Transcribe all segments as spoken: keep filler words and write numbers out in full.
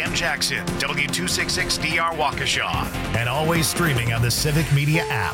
Sam Jackson, W two sixty-six D R Waukesha, and always streaming on the Civic Media app.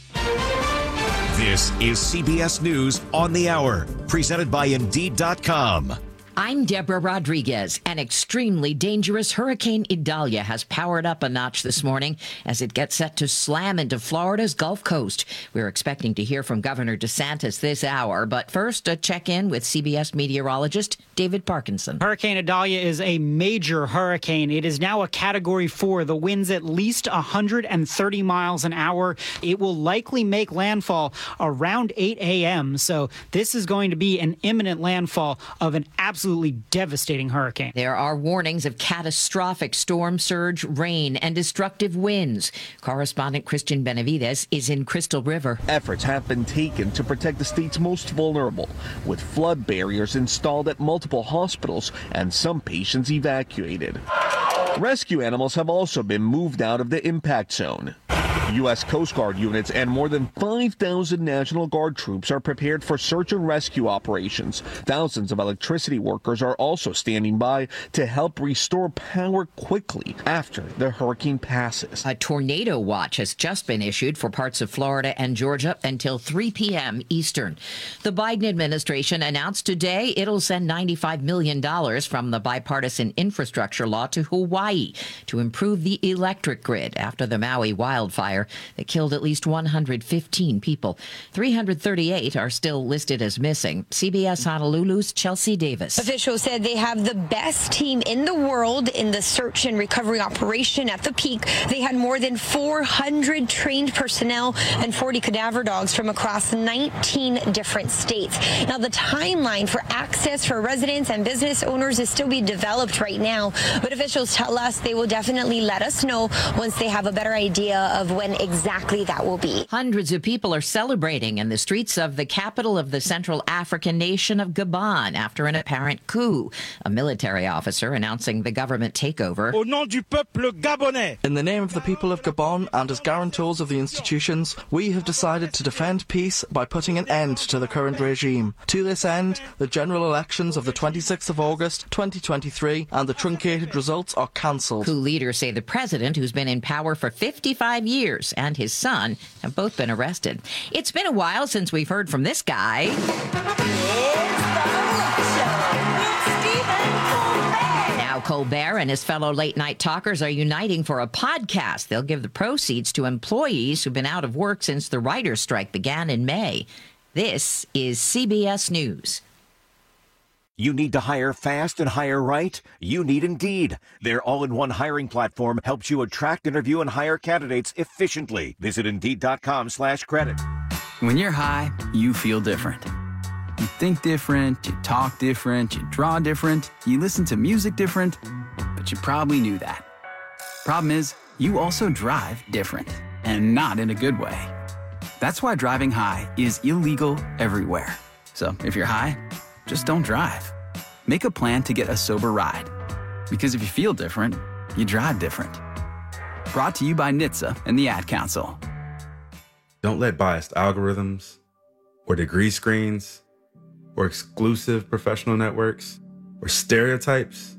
This is C B S News on the Hour, presented by Indeed dot com. I'm Deborah Rodriguez. An extremely dangerous Hurricane Idalia has powered up a notch this morning as it gets set to slam into Florida's Gulf Coast. We're expecting to hear from Governor DeSantis this hour, but first, a check-in with C B S meteorologist David Parkinson. Hurricane Idalia is a major hurricane. It is now a Category four. The wind's at least one hundred thirty miles an hour. It will likely make landfall around eight a.m., so this is going to be an imminent landfall of an absolute Absolutely devastating hurricane. There are warnings of catastrophic storm surge, rain, and destructive winds. Correspondent Christian Benavides is in Crystal River. Efforts have been taken to protect the state's most vulnerable, with flood barriers installed at multiple hospitals and some patients evacuated. Rescue animals have also been moved out of the impact zone. U S Coast Guard units and more than five thousand National Guard troops are prepared for search and rescue operations. Thousands of electricity workers are also standing by to help restore power quickly after the hurricane passes. A tornado watch has just been issued for parts of Florida and Georgia until three p.m. Eastern. The Biden administration announced today it'll send ninety-five million dollars from the bipartisan infrastructure law to Hawaii to improve the electric grid after the Maui wildfire that killed at least one hundred fifteen people. three hundred thirty-eight are still listed as missing. C B S Honolulu's Chelsea Davis. Officials said they have the best team in the world in the search and recovery operation. At the peak, they had more than four hundred trained personnel and forty cadaver dogs from across nineteen different states. Now, the timeline for access for residents and business owners is still being developed right now, but officials tell us they will definitely let us know once they have a better idea of when exactly that will be. Hundreds of people are celebrating in the streets of the capital of the Central African nation of Gabon after an apparent coup. A military officer announcing the government takeover. Au nom du peuple gabonais. In the name of the people of Gabon and as guarantors of the institutions, we have decided to defend peace by putting an end to the current regime. To this end, the general elections of the twenty-sixth of August twenty twenty-three and the truncated results are cancelled. Coup leaders say the president, who's been in power for fifty-five years, and his son have both been arrested. It's been a while since we've heard from this guy. Now Colbert and his fellow late-night talkers are uniting for a podcast. They'll give the proceeds to employees who've been out of work since the writers' strike began in May. This is C B S News. You need to hire fast and hire right? You need Indeed. Their all-in-one hiring platform helps you attract, interview, and hire candidates efficiently. Visit Indeed dot com slash credit. When you're high, you feel different. You think different, you talk different, you draw different, you listen to music different, but you probably knew that. Problem is, you also drive different, and not in a good way. That's why driving high is illegal everywhere. So if you're high, just don't drive. Make a plan to get a sober ride. Because if you feel different, you drive different. Brought to you by N H T S A and the Ad Council. Don't let biased algorithms, or degree screens, or exclusive professional networks, or stereotypes.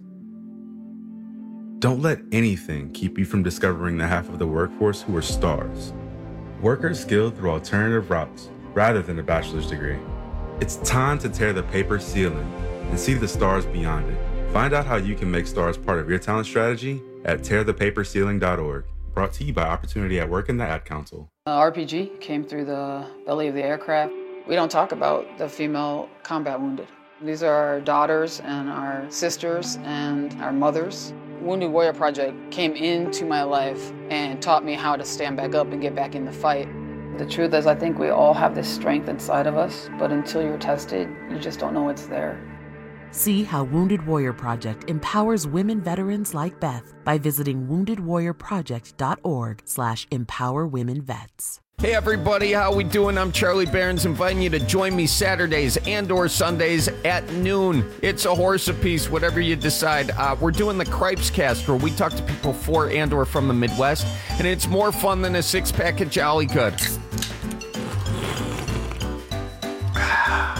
Don't let anything keep you from discovering the half of the workforce who are stars. Workers skilled through alternative routes rather than a bachelor's degree. It's time to tear the paper ceiling and see the stars beyond it. Find out how you can make stars part of your talent strategy at tear the paper ceiling dot org. Brought to you by Opportunity at Work and the Ad Council. Uh, R P G came through the belly of the aircraft. We don't talk about the female combat wounded. These are our daughters and our sisters and our mothers. Wounded Warrior Project came into my life and taught me how to stand back up and get back in the fight. The truth is, I think we all have this strength inside of us, but until you're tested, you just don't know it's there. See how Wounded Warrior Project empowers women veterans like Beth by visiting wounded warrior project dot org slash empower women vets. Hey everybody, how we doing? I'm Charlie Barons, inviting you to join me Saturdays and or Sundays at noon. It's a horse apiece, whatever you decide. Uh, we're doing the Cripes Cast, where we talk to people for and or from the Midwest, and it's more fun than a six-pack of Jolly Good.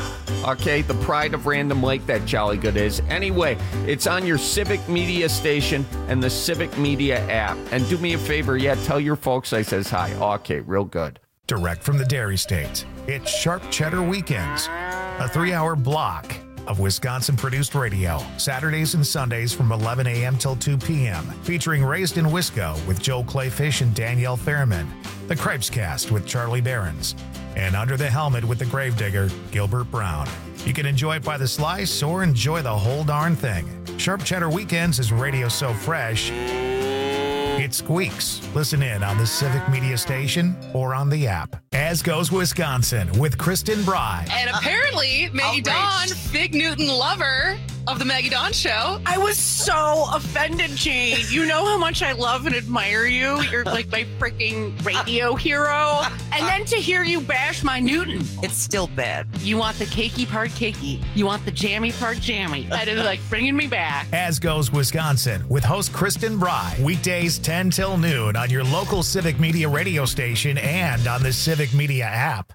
Okay, the pride of Random Lake, that Jolly Good is. Anyway, it's on your Civic Media station and the Civic Media app. And do me a favor, yeah, tell your folks I says hi. Okay, real good. Direct from the Dairy State, it's Sharp Cheddar Weekends, a three-hour block of Wisconsin-produced radio, Saturdays and Sundays from eleven a.m. till two p.m., featuring Raised in Wisco with Joe Clayfish and Danielle Fairman, The Cripes Cast with Charlie Behrens, and Under the Helmet with the Gravedigger, Gilbert Brown. You can enjoy it by the slice or enjoy the whole darn thing. Sharp Cheddar Weekends is radio so fresh, it squeaks. Listen in on the Civic Media station or on the app. As Goes Wisconsin with Kristen Bry. And apparently, Maggie Dawn, big Newton lover of the Maggie Dawn Show. I was so offended, Jane. You know how much I love and admire you. You're like my freaking radio hero. And then to hear you bash my Newton. It's still bad. You want the cakey part cakey. You want the jammy part jammy. That is like bringing me back. As Goes Wisconsin with host Kristen Bry. Weekdays ten till noon on your local Civic Media radio station and on the Civic Media app.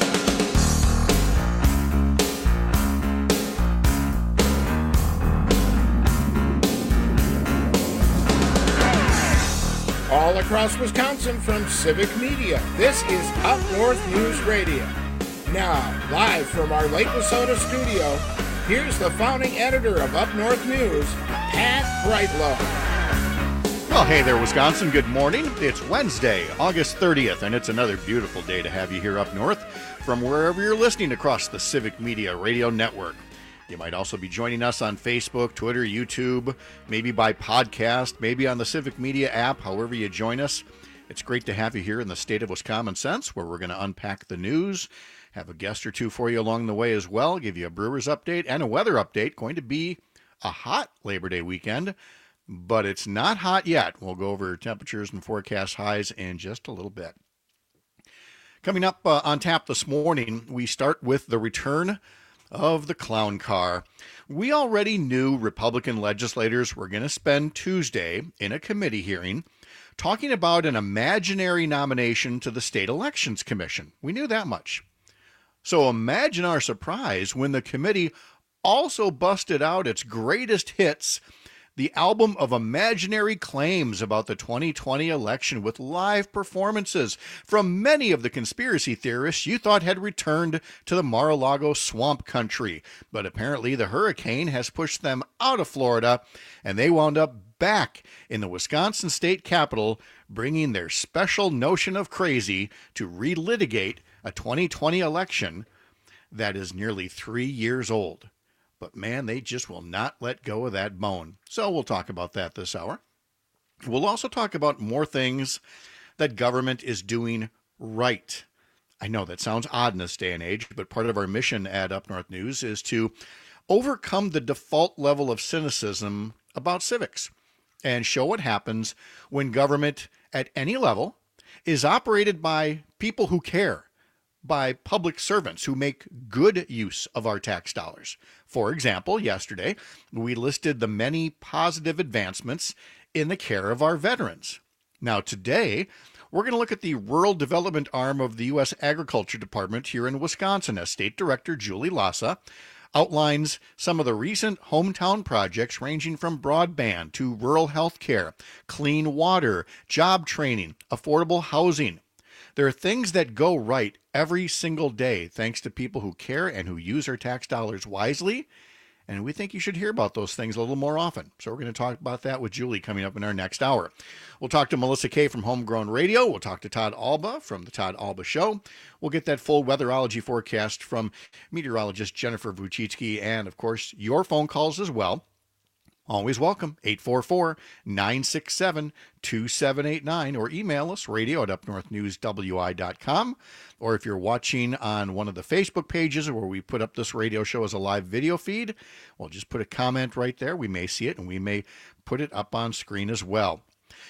All across Wisconsin from Civic Media, this is Up North News Radio. Now, live from our Lake Wissota studio, here's the founding editor of Up North News, Pat Brightlow. Well, hey there, Wisconsin. Good morning. It's Wednesday, August thirtieth, and it's another beautiful day to have you here up north from wherever you're listening across the Civic Media Radio Network. You might also be joining us on Facebook, Twitter, YouTube, maybe by podcast, maybe on the Civic Media app, however you join us. It's great to have you here in the state of Wisconsin Sense, where we're going to unpack the news, have a guest or two for you along the way as well, give you a Brewers update and a weather update. Going to be a hot Labor Day weekend, but it's not hot yet. We'll go over temperatures and forecast highs in just a little bit. Coming up uh, on tap this morning, we start with the return of the clown car. We already knew Republican legislators were going to spend Tuesday in a committee hearing talking about an imaginary nomination to the State Elections Commission. We knew that much. So imagine our surprise when the committee also busted out its greatest hits, the album of imaginary claims about the twenty twenty election, with live performances from many of the conspiracy theorists you thought had returned to the Mar-a-Lago swamp country. But apparently the hurricane has pushed them out of Florida, and they wound up back in the Wisconsin state capitol, bringing their special notion of crazy to relitigate a twenty twenty election that is nearly three years old. But man, they just will not let go of that bone. So we'll talk about that this hour. We'll also talk about more things that government is doing right. I know that sounds odd in this day and age, but part of our mission at Up North News is to overcome the default level of cynicism about civics and show what happens when government at any level is operated by people who care, by public servants who make good use of our tax dollars. For example, yesterday, we listed the many positive advancements in the care of our veterans. Now, today, we're going to look at the rural development arm of the U S Agriculture Department here in Wisconsin, as State Director Julie Lassa outlines some of the recent hometown projects ranging from broadband to rural health care, clean water, job training, affordable housing. There are things that go right every single day thanks to people who care and who use our tax dollars wisely, and we think you should hear about those things a little more often. So we're going to talk about that with Julie coming up in our next hour. We'll talk to Melissa Kay from Homegrown Radio. We'll talk to Todd Alba from the Todd Alba Show. We'll get that full weatherology forecast from meteorologist Jennifer Vucicki, and of course your phone calls as well. Always welcome, eight four four, nine six seven, two seven eight nine, or email us, radio at up north news w i dot com. Or if you're watching on one of the Facebook pages where we put up this radio show as a live video feed, well, just put a comment right there. We may see it, and we may put it up on screen as well.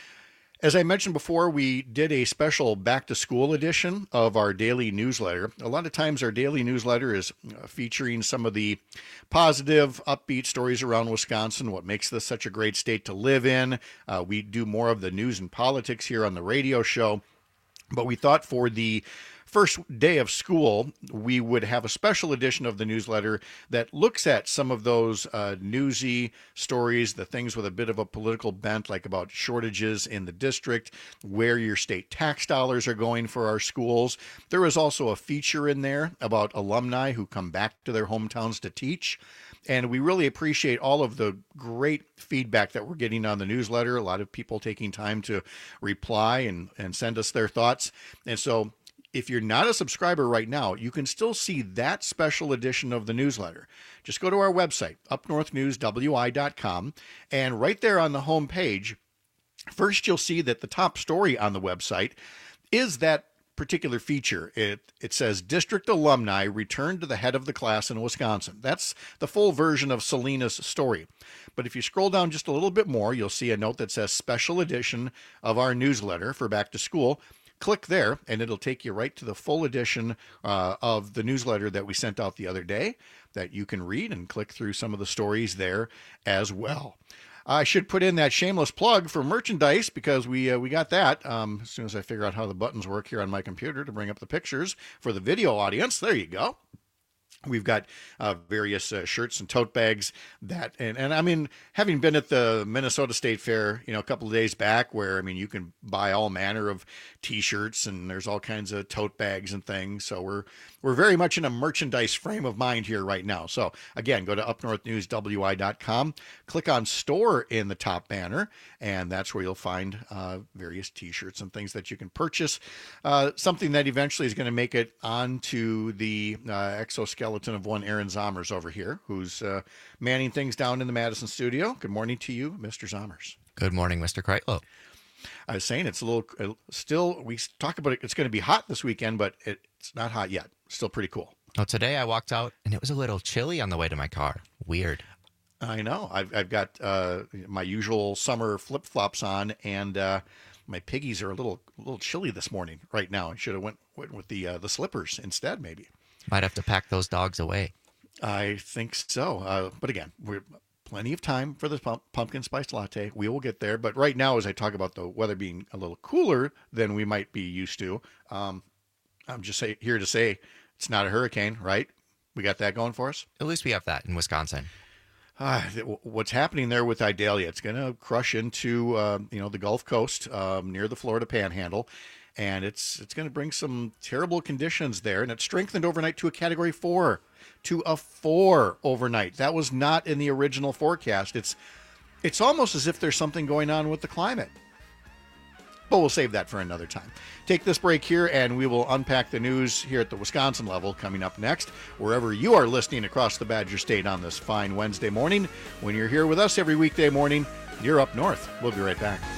As I mentioned before, we did a special back-to-school edition of our daily newsletter. A lot of times our daily newsletter is featuring some of the positive, upbeat stories around Wisconsin, what makes this such a great state to live in. Uh, we do more of the news and politics here on the radio show. But we thought for the first day of school, we would have a special edition of the newsletter that looks at some of those uh, newsy stories, the things with a bit of a political bent, like about shortages in the district, where your state tax dollars are going for our schools. There is also a feature in there about alumni who come back to their hometowns to teach. And we really appreciate all of the great feedback that we're getting on the newsletter. A lot of people taking time to reply and, and send us their thoughts. And so if you're not a subscriber right now, you can still see that special edition of the newsletter. Just go to our website, up north news w i dot com, and right there on the home page, first you'll see that the top story on the website is that particular feature. It it says district alumni returned to the head of the class in Wisconsin. That's the full version of Selena's story. But if you scroll down just a little bit more, you'll see a note that says special edition of our newsletter for back to school. Click there and it'll take you right to the full edition uh, of the newsletter that we sent out the other day that you can read and click through some of the stories there as well. I should put in that shameless plug for merchandise because we uh, we got that um, as soon as I figure out how the buttons work here on my computer to bring up the pictures for the video audience. There you go. We've got uh, various uh, shirts and tote bags that, and, and I mean, having been at the Minnesota State Fair, you know, a couple of days back where, I mean, you can buy all manner of t-shirts and there's all kinds of tote bags and things. So we're, we're very much in a merchandise frame of mind here right now. So again, go to up north news w i dot com, click on store in the top banner, and that's where you'll find uh, various t-shirts and things that you can purchase. Uh, something that eventually is going to make it onto the uh, exoskeleton of one Aaron Zommers over here, who's uh, manning things down in the Madison studio. Good morning to you, Mister Zommers. Good morning, Mister Kreitlow. I was saying it's a little, uh, still, we talk about it, it's going to be hot this weekend, but it, it's not hot yet. Still pretty cool. Well, today I walked out and it was a little chilly on the way to my car. Weird. I know. I've, I've got uh, my usual summer flip-flops on, and uh, my piggies are a little a little chilly this morning right now. I should have went, went with the uh, the slippers instead, maybe. Might have to pack those dogs away. I think so. Uh, but again, we're plenty of time for the pump, pumpkin spice latte. We will get there. But right now, as I talk about the weather being a little cooler than we might be used to, um, I'm just say, here to say it's not a hurricane, right? We got that going for us? At least we have that in Wisconsin. Uh, what's happening there with Idalia? It's going to crush into uh, you know the Gulf Coast um, near the Florida Panhandle. And it's it's going to bring some terrible conditions there. And it's strengthened overnight to a category four, to a four overnight. That was not in the original forecast. It's it's almost as if there's something going on with the climate. But we'll save that for another time. Take this break here, and we will unpack the news here at the Wisconsin level coming up next, wherever you are listening across the Badger State on this fine Wednesday morning. When you're here with us every weekday morning, you're up north. We'll be right back.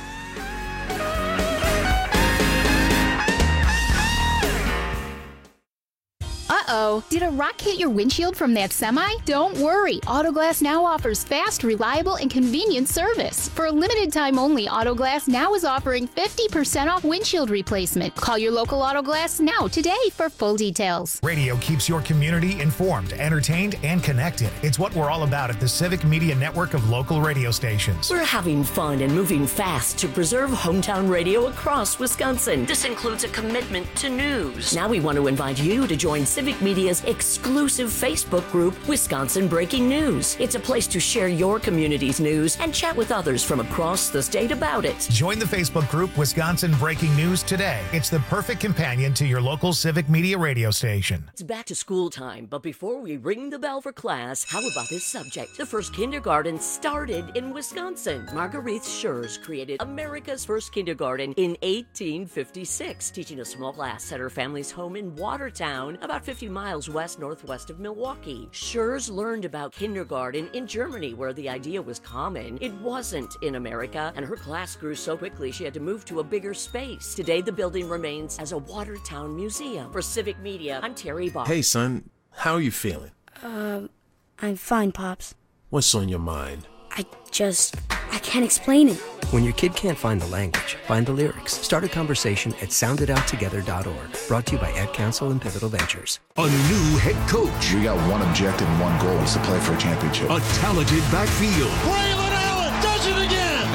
Uh-oh, did a rock hit your windshield from that semi? Don't worry, Autoglass Now offers fast, reliable, and convenient service. For a limited time only, Autoglass Now is offering fifty percent off windshield replacement. Call your local Autoglass Now today for full details. Radio keeps your community informed, entertained, and connected. It's what we're all about at the Civic Media Network of local radio stations. We're having fun and moving fast to preserve hometown radio across Wisconsin. This includes a commitment to news. Now we want to invite you to join Civic Media's exclusive Facebook group, Wisconsin Breaking News. It's a place to share your community's news and chat with others from across the state about it. Join the Facebook group, Wisconsin Breaking News today. It's the perfect companion to your local Civic Media radio station. It's back to school time, but before we ring the bell for class, how about this subject? The first kindergarten started in Wisconsin. Marguerite Schurz created America's first kindergarten in eighteen fifty-six, teaching a small class at her family's home in Watertown, about fifty miles west-northwest of Milwaukee. Schurz learned about kindergarten in Germany, where the idea was common. It wasn't in America, and her class grew so quickly she had to move to a bigger space. Today, the building remains as a Watertown museum. For Civic Media, I'm Terry Bach. Hey, son. How are you feeling? Um, I'm fine, Pops. What's on your mind? I just... I can't explain it. When your kid can't find the language, find the lyrics. Start a conversation at sound it out together dot org. Brought to you by Ad Council and Pivotal Ventures. A new head coach. We got one objective and one goal is to play for a championship. A talented backfield. Braylon Allen does it again!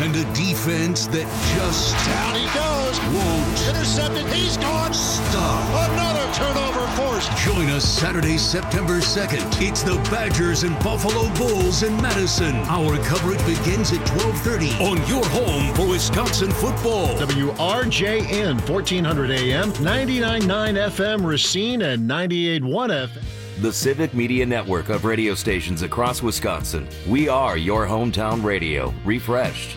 and a defense that just Down he goes. won't Intercepted. He's gone. stop. Another turnover forced. Join us Saturday, September second. It's the Badgers and Buffalo Bulls in Madison. Our coverage begins at twelve thirty on your home for Wisconsin football. W R J N, fourteen hundred A M, ninety-nine point nine F M Racine, and ninety-eight point one F M. The Civic Media Network of radio stations across Wisconsin. We are your hometown radio, refreshed.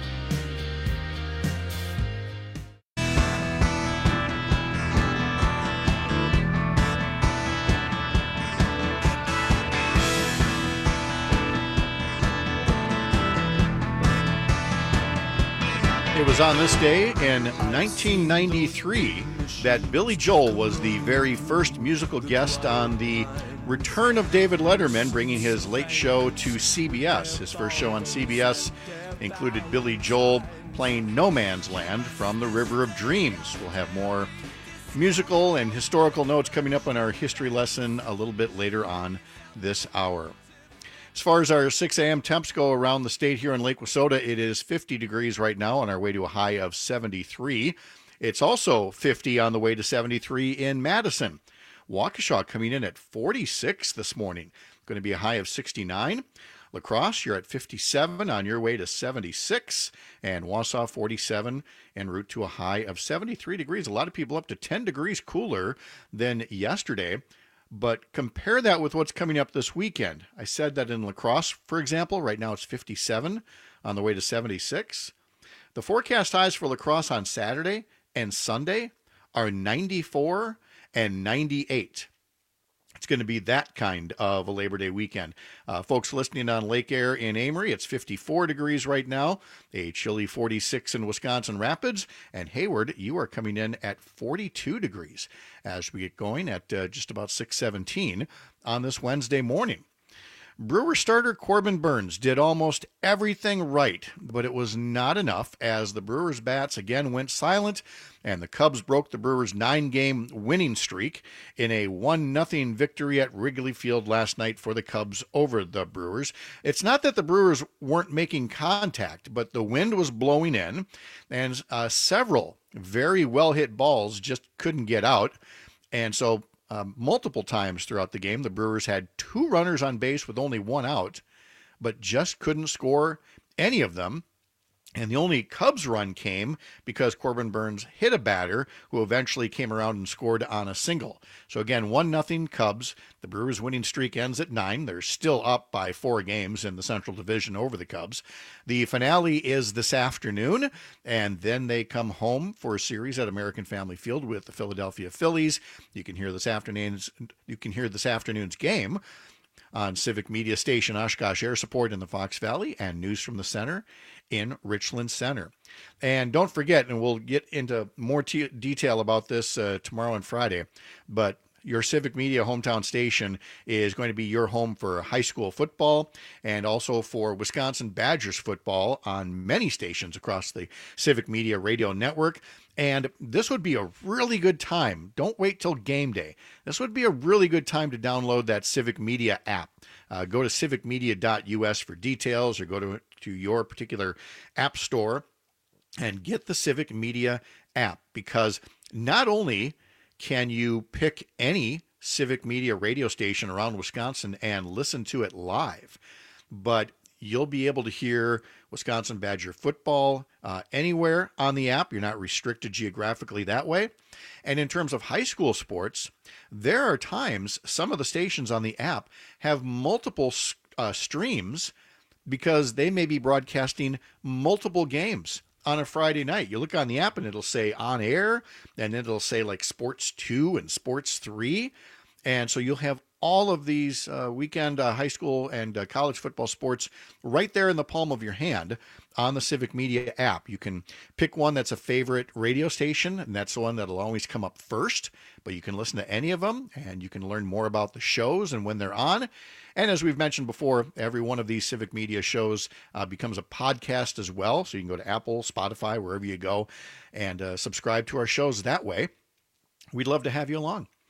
It was on this day in nineteen ninety-three that Billy Joel was the very first musical guest on the return of David Letterman, bringing his late show to C B S. His first show on C B S included Billy Joel playing No Man's Land from The River of Dreams. We'll have more musical and historical notes coming up on our history lesson a little bit later on this hour. As far as our six a.m. temps go around the state here in Lake Wissota, it is fifty degrees right now on our way to a high of seventy-three. It's also fifty on the way to seventy-three in Madison. Waukesha coming in at forty-six this morning. Going to be a high of sixty-nine. La Crosse, you're at fifty-seven on your way to seventy-six. And Wausau, forty-seven en route to a high of seventy-three degrees. A lot of people up to ten degrees cooler than yesterday. But compare that with what's coming up this weekend. I said that in La Crosse, for example, right now it's fifty-seven on the way to seventy-six. The forecast highs for La Crosse on Saturday and Sunday are ninety-four and ninety-eight. It's going to be that kind of a Labor Day weekend. Uh, folks listening on Lake Air in Amory, it's fifty-four degrees right now, a chilly forty-six in Wisconsin Rapids, and Hayward, you are coming in at forty-two degrees as we get going at uh, just about six seventeen on this Wednesday morning. Brewer starter Corbin Burns did almost everything right, but it was not enough as the Brewers' bats again went silent, and the Cubs broke the Brewers' nine-game winning streak in a one nothing victory at Wrigley Field last night for the Cubs over the Brewers. It's not that the Brewers weren't making contact, but the wind was blowing in, and uh, several very well-hit balls just couldn't get out, and so Um, multiple times throughout the game, the Brewers had two runners on base with only one out, but just couldn't score any of them. And the only Cubs run came because Corbin Burns hit a batter who eventually came around and scored on a single. So again, one nothing Cubs. The Brewers' winning streak ends at nine. They're still up by four games in the Central Division over the Cubs. The finale is this afternoon, and then they come home for a series at American Family Field with the Philadelphia Phillies. You can hear this afternoon's you can hear this afternoon's game on Civic Media Station Oshkosh Air Support in the Fox Valley and News from the Center in Richland Center. And don't forget, and we'll get into more t- detail about this uh, tomorrow and Friday, but your Civic Media hometown station is going to be your home for high school football and also for Wisconsin Badgers football on many stations across the Civic Media radio network. And this would be a really good time. Don't wait till game day. This would be a really good time to download that Civic Media app. Uh, go to civic media dot u s for details, or go to, to your particular app store and get the Civic Media app, because not only can you pick any Civic Media radio station around Wisconsin and listen to it live, but you'll be able to hear Wisconsin Badger football uh, anywhere on the app. You're not restricted geographically that way. And in terms of high school sports, there are times some of the stations on the app have multiple uh, streams because they may be broadcasting multiple games on a Friday night. You look on the app and it'll say on air, and then it'll say like Sports two and Sports three. And so you'll have all of these uh, weekend uh, high school and uh, college football sports right there in the palm of your hand on the Civic Media app. You can pick one that's a favorite radio station, and that's the one that'll always come up first, but you can listen to any of them, and you can learn more about the shows and when they're on. And as we've mentioned before, every one of these Civic Media shows uh, becomes a podcast as well, so you can go to Apple, Spotify, wherever you go, and uh, subscribe to our shows that way. We'd love to have you along.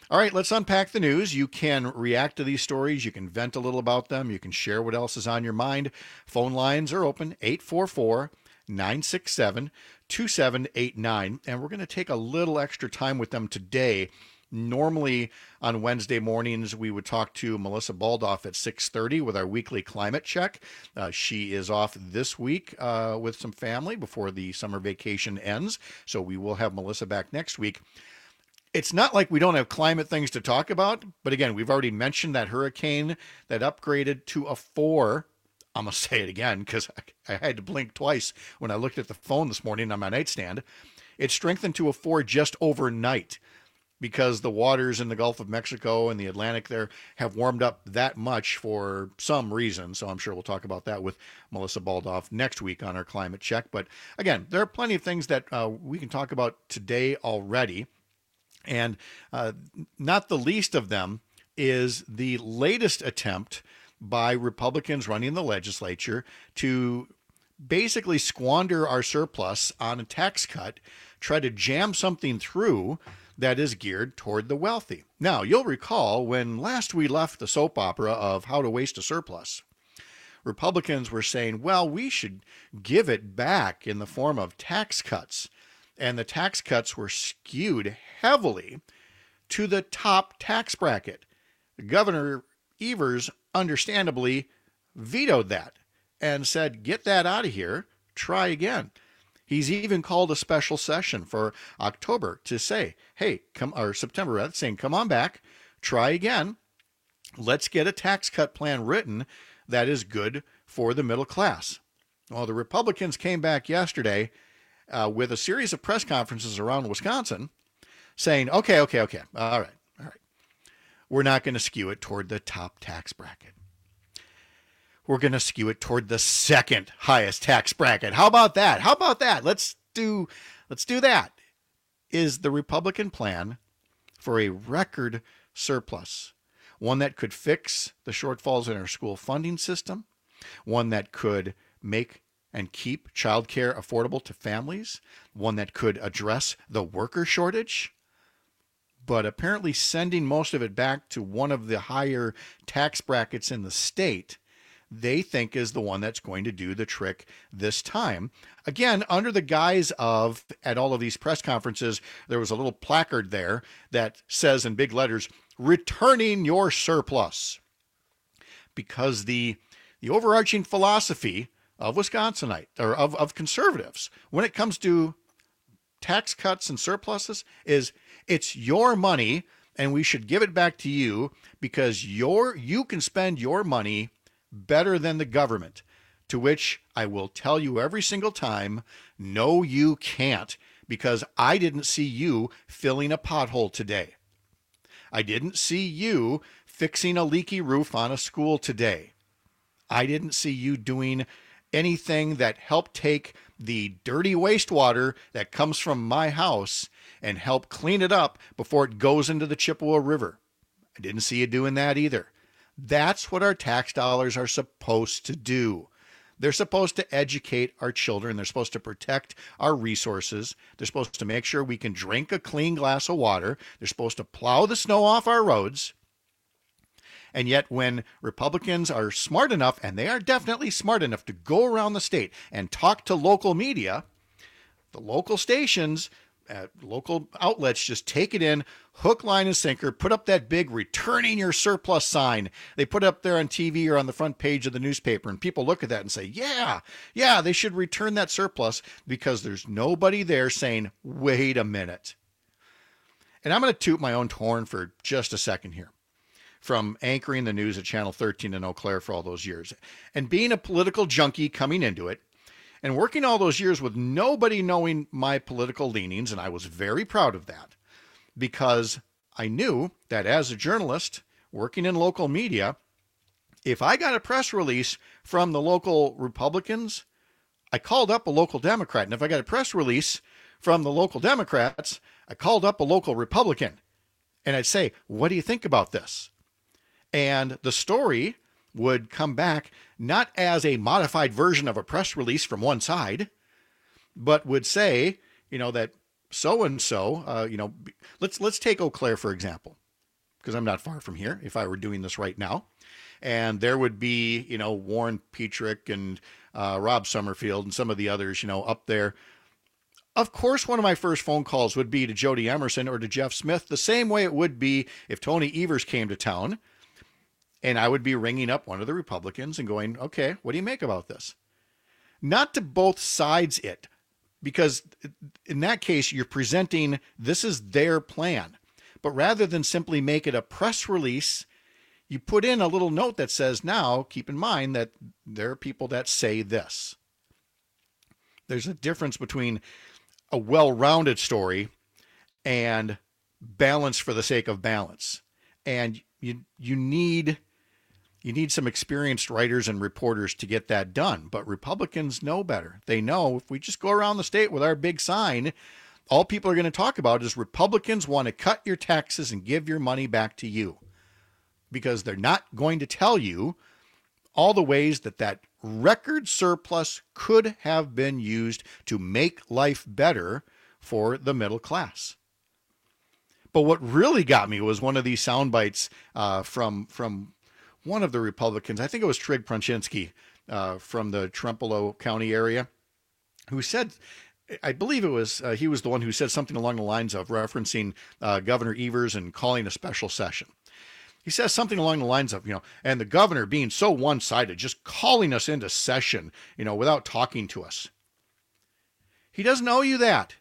All right, let's unpack the news. You can react to these stories. You can vent a little about them. You can share what else is on your mind. Phone lines are open, eight four four, nine six seven, two seven eight nine. And we're going to take a little extra time with them today. Normally on Wednesday mornings, we would talk to Melissa Baldoff at six thirty with our weekly climate check. Uh, she is off this week uh, with some family before the summer vacation ends. So we will have Melissa back next week. It's not like we don't have climate things to talk about, but again, we've already mentioned that hurricane that upgraded to a four. I'm going to say it again because I, I had to blink twice when I looked at the phone this morning on my nightstand. It strengthened to a four just overnight because the waters in the Gulf of Mexico and the Atlantic there have warmed up that much for some reason. So I'm sure we'll talk about that with Melissa Baldoff next week on our climate check. But again, there are plenty of things that uh, we can talk about today already. And uh, not the least of them is the latest attempt by Republicans running the legislature to basically squander our surplus on a tax cut, try to jam something through that is geared toward the wealthy. Now, you'll recall when last we left the soap opera of how to waste a surplus, Republicans were saying, well, we should give it back in the form of tax cuts. And the tax cuts were skewed heavily to the top tax bracket. Governor Evers understandably vetoed that and said, get that out of here, try again. He's even called a special session for October to say, hey, come, or September, rather, saying, come on back, try again. Let's get a tax cut plan written that is good for the middle class. Well, the Republicans came back yesterday Uh, with a series of press conferences around Wisconsin saying, okay, okay, okay, all right, all right. We're not going to skew it toward the top tax bracket. We're going to skew it toward the second highest tax bracket. How about that? How about that? Let's do, let's do that. Is the Republican plan for a record surplus, one that could fix the shortfalls in our school funding system, one that could make and keep childcare affordable to families, one that could address the worker shortage, but apparently sending most of it back to one of the higher tax brackets in the state, they think is the one that's going to do the trick this time. Again, under the guise of, at all of these press conferences, there was a little placard there that says in big letters, returning your surplus. Because the, the overarching philosophy of Wisconsinite or of, of conservatives when it comes to tax cuts and surpluses is it's your money and we should give it back to you because your you can spend your money better than the government. To which I will tell you every single time, no, you can't, because I didn't see you filling a pothole today. I didn't see you fixing a leaky roof on a school today. I didn't see you doing anything that helped take the dirty wastewater that comes from my house and help clean it up before it goes into the Chippewa River. I didn't see you doing that either. That's what our tax dollars are supposed to do. They're supposed to educate our children. They're supposed to protect our resources. They're supposed to make sure we can drink a clean glass of water. They're supposed to plow the snow off our roads. And yet when Republicans are smart enough, and they are definitely smart enough to go around the state and talk to local media, the local stations, uh, local outlets just take it in, hook, line, and sinker, put up that big returning your surplus sign. They put it up there on T V or on the front page of the newspaper, and people look at that and say, yeah, yeah, they should return that surplus because there's nobody there saying, wait a minute. And I'm going to toot my own horn for just a second here. From anchoring the news at Channel thirteen in Eau Claire for all those years, and being a political junkie coming into it, and working all those years with nobody knowing my political leanings, and I was very proud of that, because I knew that as a journalist working in local media, if I got a press release from the local Republicans, I called up a local Democrat, and if I got a press release from the local Democrats, I called up a local Republican, and I'd say, what do you think about this? And the story would come back not as a modified version of a press release from one side, but would say, you know, that so-and-so, uh, you know, let's let's take Eau Claire, for example. because I'm not far from here if I were doing this right now. And there would be, you know, Warren Petrick and uh, Rob Summerfield and some of the others, you know, up there. Of course, one of my first phone calls would be to Jody Emerson or to Jeff Smith, the same way it would be if Tony Evers came to town. And I would be ringing up one of the Republicans and going, okay, what do you make about this? Not to both sides it, because in that case, you're presenting this is their plan. But rather than simply make it a press release, you put in a little note that says, now, keep in mind that there are people that say this. There's a difference between a well-rounded story and balance for the sake of balance. And you you need you need some experienced writers and reporters to get that done. But Republicans know better. They know if we just go around the state with our big sign, all people are going to talk about is Republicans want to cut your taxes and give your money back to you. Because they're not going to tell you all the ways that that record surplus could have been used to make life better for the middle class. But what really got me was one of these sound bites uh, from, from one of the Republicans. I think it was Trig Prunchinsky uh, from the Trempealeau County area, who said, I believe it was, uh, he was the one who said something along the lines of referencing uh, Governor Evers and calling a special session. He says something along the lines of, you know, and the governor being so one-sided, just calling us into session, you know, without talking to us. He doesn't owe you that.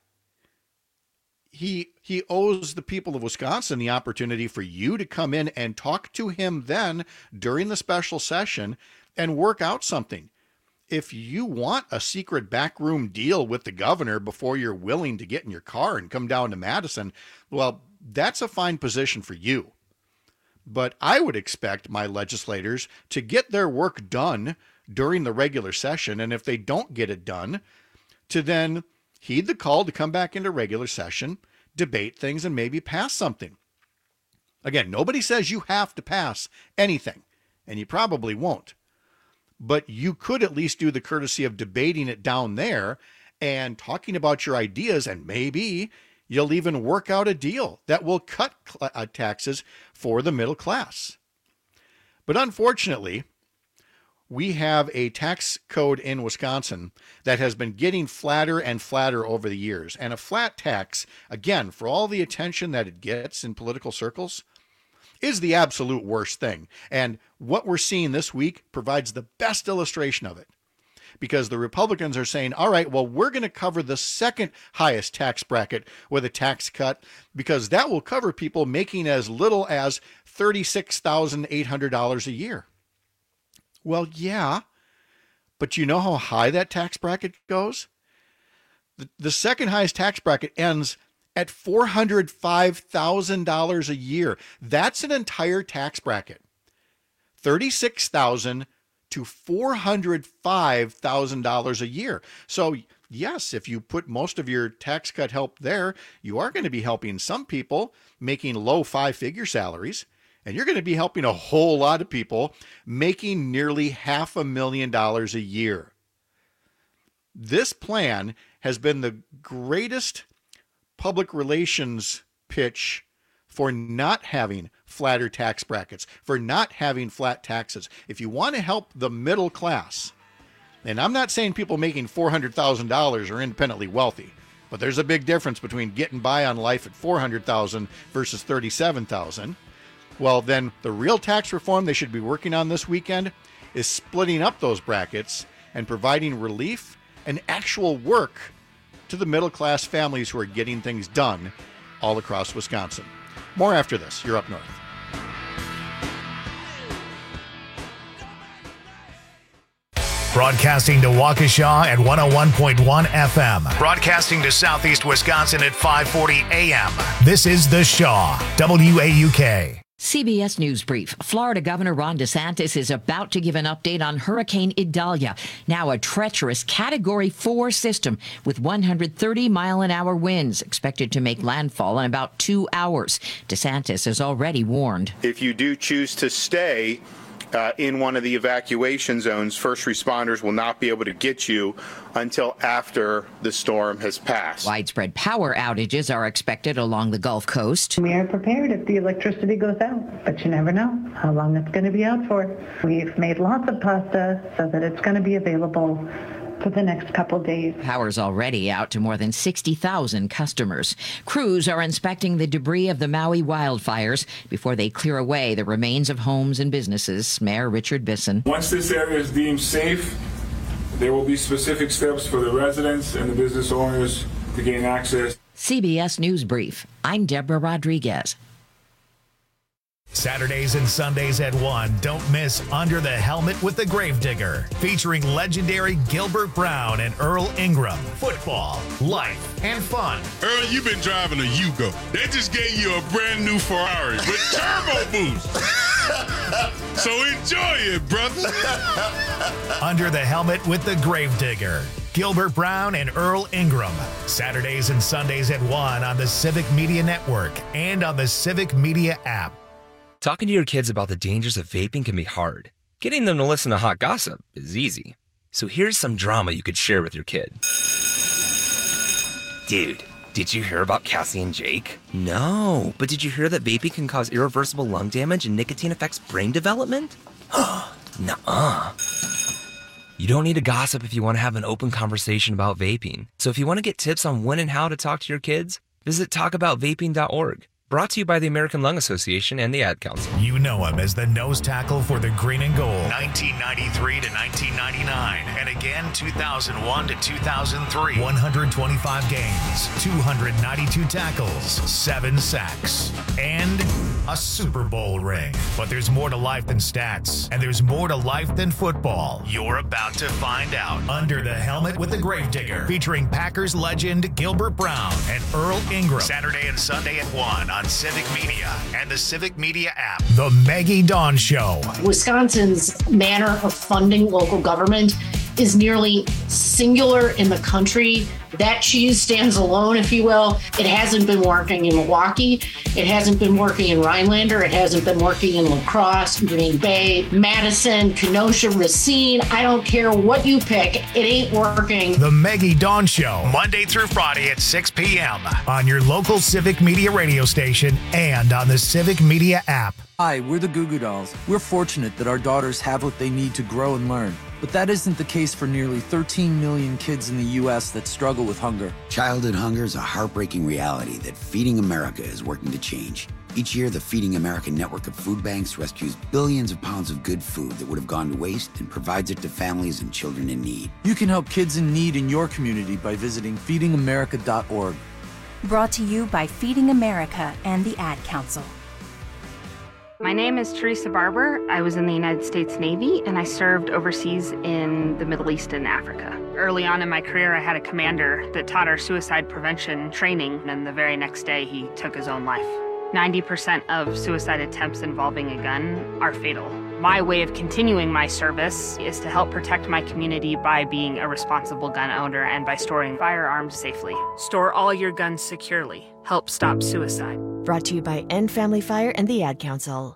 He he owes the people of Wisconsin the opportunity for you to come in and talk to him then during the special session and work out something. If you want a secret backroom deal with the governor before you're willing to get in your car and come down to Madison, well, that's a fine position for you. But I would expect my legislators to get their work done during the regular session. And if they don't get it done, to then heed the call to come back into regular session, debate things, and maybe pass something. Again, nobody says you have to pass anything, and you probably won't. But you could at least do the courtesy of debating it down there and talking about your ideas, and maybe you'll even work out a deal that will cut uh, taxes for the middle class. But unfortunately, we have a tax code in Wisconsin that has been getting flatter and flatter over the years. And a flat tax, again, for all the attention that it gets in political circles, is the absolute worst thing. And what we're seeing this week provides the best illustration of it. Because the Republicans are saying, all right, well, we're going to cover the second highest tax bracket with a tax cut because that will cover people making as little as thirty-six thousand eight hundred dollars a year. Well, yeah, but you know how high that tax bracket goes? The, the second highest tax bracket ends at four hundred five thousand dollars a year. That's an entire tax bracket. thirty-six thousand dollars to four hundred five thousand dollars a year. So yes, if you put most of your tax cut help there, you are going to be helping some people making low five-figure salaries, and you're going to be helping a whole lot of people making nearly half a million dollars a year. This plan has been the greatest public relations pitch for not having flatter tax brackets, for not having flat taxes. If you want to help the middle class, and I'm not saying people making four hundred thousand dollars are independently wealthy, but there's a big difference between getting by on life at four hundred thousand dollars versus thirty-seven thousand dollars. Well, then the real tax reform they should be working on this weekend is splitting up those brackets and providing relief and actual work to the middle class families who are getting things done all across Wisconsin. More after this. You're Up North. Broadcasting to Waukesha at one oh one point one F M. Broadcasting to Southeast Wisconsin at five forty A M. This is The Shaw, W A U K. C B S News Brief. Florida Governor Ron DeSantis is about to give an update on Hurricane Idalia, now a treacherous Category four system with one hundred thirty mile an hour winds expected to make landfall in about two hours. DeSantis has already warned. If you do choose to stay uh, in one of the evacuation zones, first responders will not be able to get you until after the storm has passed. Widespread power outages are expected along the Gulf Coast. We are prepared if the electricity goes out, but you never know how long it's going to be out for. We've made lots of pasta so that it's going to be available for the next couple days. Power's already out to more than sixty thousand customers. Crews are inspecting the debris of the Maui wildfires before they clear away the remains of homes and businesses. Mayor Richard Bisson. Once this area is deemed safe, there will be specific steps for the residents and the business owners to gain access. C B S News Brief. I'm Deborah Rodriguez. Saturdays and Sundays at one, don't miss Under the Helmet with the Gravedigger, featuring legendary Gilbert Brown and Earl Ingram. Football, life, and fun. Earl, you've been driving a Yugo. They just gave you a brand new Ferrari with turbo boost. So enjoy it, brother. Under the Helmet with the Gravedigger. Gilbert Brown and Earl Ingram. Saturdays and Sundays at one on the Civic Media Network and on the Civic Media app. Talking to your kids about the dangers of vaping can be hard. Getting them to listen to hot gossip is easy. So here's some drama you could share with your kid. Dude, did you hear about Cassie and Jake? No, but did you hear that vaping can cause irreversible lung damage and nicotine affects brain development? Nuh-uh. You don't need to gossip if you want to have an open conversation about vaping. So if you want to get tips on when and how to talk to your kids, visit talk about vaping dot org. Brought to you by the American Lung Association and the Ad Council. You know him as the nose tackle for the Green and Gold, nineteen ninety-three to nineteen ninety-nine, and again two thousand one to two thousand three. one hundred twenty-five games, two hundred ninety-two tackles, seven sacks, and a Super Bowl ring. But there's more to life than stats, and there's more to life than football. You're about to find out. Under the Helmet with the Gravedigger, featuring Packers legend Gilbert Brown and Earl Ingram. Saturday and Sunday at one on Civic Media and the Civic Media app. The Maggie Dawn Show. Wisconsin's manner of funding local government is nearly singular in the country. That cheese stands alone, if you will. It hasn't been working in Milwaukee. It hasn't been working in Rhinelander. It hasn't been working in La Crosse, Green Bay, Madison, Kenosha, Racine. I don't care what you pick. It ain't working. The Maggie Dawn Show, Monday through Friday at six p.m. on your local Civic Media radio station and on the Civic Media app. Hi, we're the Goo Goo Dolls. We're fortunate that our daughters have what they need to grow and learn. But that isn't the case for nearly thirteen million kids in the U S that struggle with hunger. Childhood hunger is a heartbreaking reality that Feeding America is working to change. Each year, the Feeding America network of food banks rescues billions of pounds of good food that would have gone to waste and provides it to families and children in need. You can help kids in need in your community by visiting feeding america dot org. Brought to you by Feeding America and the Ad Council. My name is Teresa Barber. I was in the United States Navy and I served overseas in the Middle East and Africa. Early on in my career, I had a commander that taught our suicide prevention training, and the very next day he took his own life. ninety percent of suicide attempts involving a gun are fatal. My way of continuing my service is to help protect my community by being a responsible gun owner and by storing firearms safely. Store all your guns securely. Help stop suicide. Brought to you by End Family Fire and the Ad Council.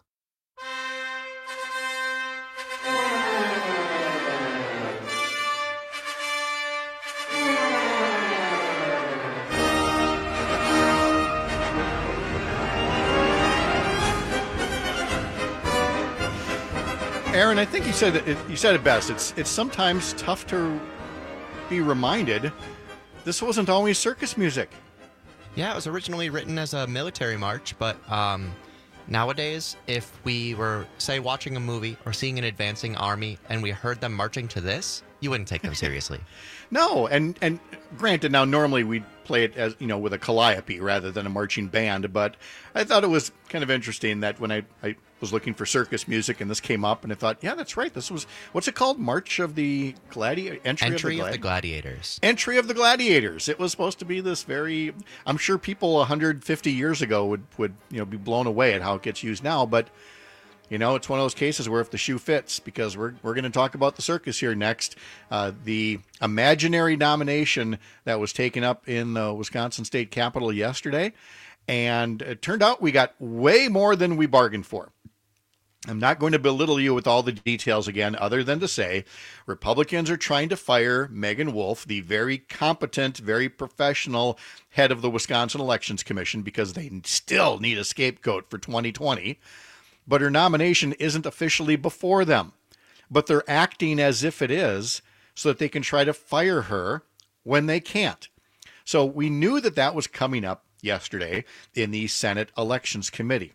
Aaron, I think you said it, you said it best. It's it's sometimes tough to be reminded this wasn't always circus music. Yeah, it was originally written as a military march, but um, nowadays, if we were, say, watching a movie or seeing an advancing army and we heard them marching to this, you wouldn't take them seriously. No, and and granted, now normally we'd play it as, you know, with a calliope rather than a marching band, but I thought it was kind of interesting that when I, I was looking for circus music and this came up, and I thought, yeah, that's right. This was, what's it called? March of the Gladi- Entry, Entry of, the, of the Gladiators. Entry of the Gladiators. It was supposed to be this very, I'm sure people one hundred fifty years ago would, would you know, be blown away at how it gets used now, but you know, it's one of those cases where if the shoe fits, because we're we're going to talk about the circus here next. Uh, the imaginary nomination that was taken up in the Wisconsin State Capitol yesterday, and it turned out we got way more than we bargained for. I'm not going to belittle you with all the details again, other than to say Republicans are trying to fire Megan Wolf, the very competent, very professional head of the Wisconsin Elections Commission, because they still need a scapegoat for twenty twenty. But her nomination isn't officially before them. But they're acting as if it is so that they can try to fire her when they can't. So we knew that that was coming up yesterday in the Senate Elections Committee.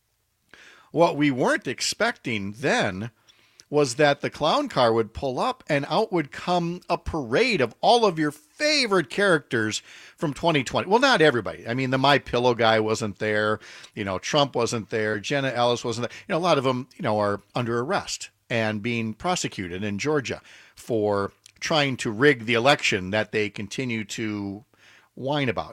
What we weren't expecting then was that the clown car would pull up and out would come a parade of all of your favorite characters from twenty twenty. Well, not everybody. I mean, the My Pillow guy wasn't there. You know, Trump wasn't there. Jenna Ellis wasn't there. You know, a lot of them, you know, are under arrest and being prosecuted in Georgia for trying to rig the election that they continue to whine about.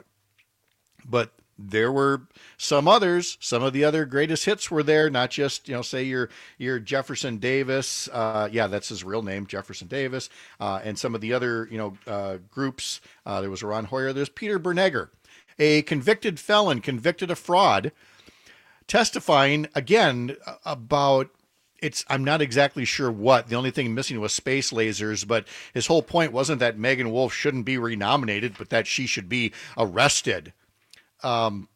But there were some others. Some of the other greatest hits were there, not just, you know, say your your Jefferson Davis. Uh, yeah, that's his real name, Jefferson Davis. Uh, and some of the other, you know, uh, groups. Uh, there was Ron Hoyer. There's Peter Bernegger, a convicted felon, convicted of fraud, testifying again about it's, I'm not exactly sure what. The only thing missing was space lasers, but his whole point wasn't that Megan Wolf shouldn't be renominated, but that she should be arrested. Um,